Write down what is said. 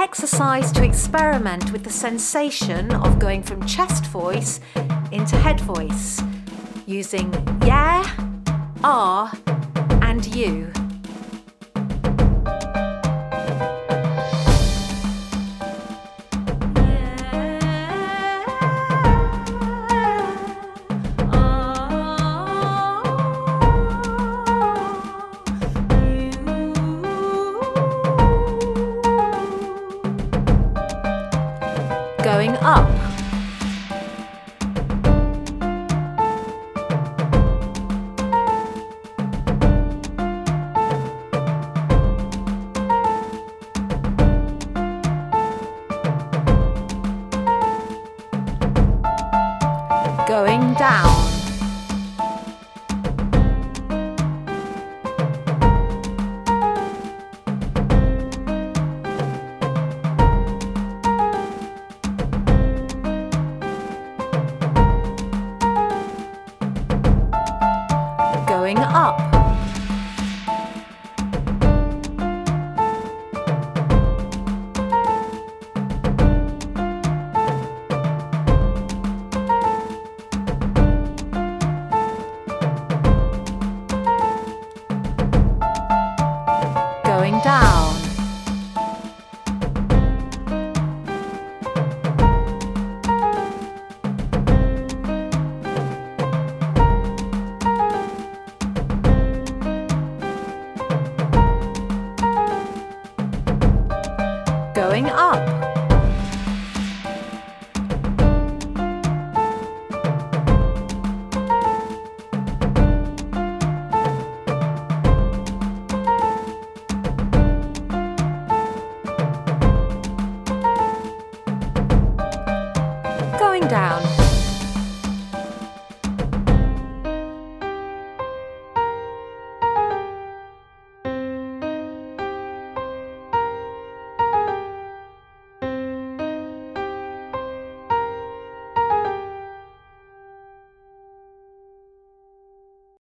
exercise to experiment with the sensation of going from chest voice into head voice, using yeah, ah, and you. Going up. Going down. Going up. Going down. Going up. Going down.